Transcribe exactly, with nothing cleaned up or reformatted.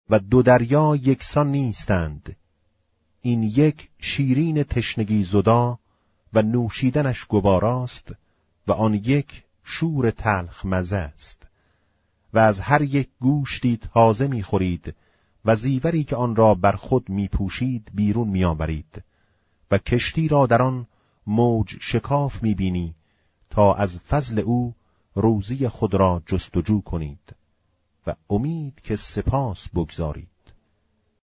و دو دریا یکسان نیستند، این یک شیرین تشنگی زدا و نوشیدنش گواراست و آن یک شور تلخ مزه است. و از هر یک گوشتی تازه می‌خورید و زیوری که آن را بر خود می‌پوشید بیرون می‌آورید و کشتی را در آن موج شکاف می‌بینی تا از فضل او روزی خود را جستجو کنید و امید که سپاس بگذارید.